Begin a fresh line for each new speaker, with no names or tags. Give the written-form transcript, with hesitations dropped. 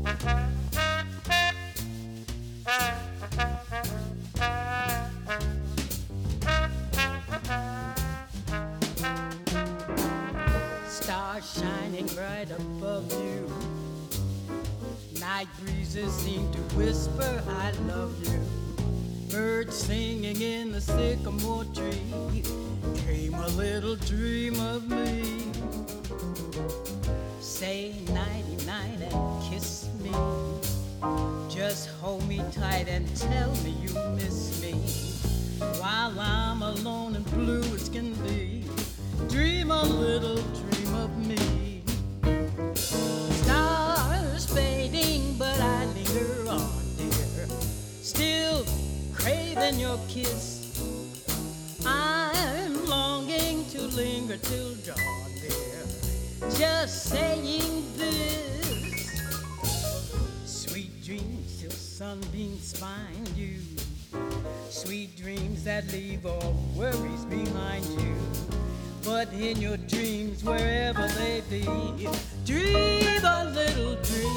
Stars shining bright above you. Night breezes seem to whisper, I love you. Birds singing in the sycamore tree. Dream a little dream of me. Say nighty-night and kiss me. Just hold me tight and tell me you miss me. While I'm alone and blue as can be, dream a little dream of me. Stars fading, but I linger on, dear. Still craving your kiss. I'm longing to linger till dawn, dear. Just saying this. Sweet dreams till sunbeams find you. Sweet dreams that leave all worries behind you. But in your dreams, wherever they be, dream a little dream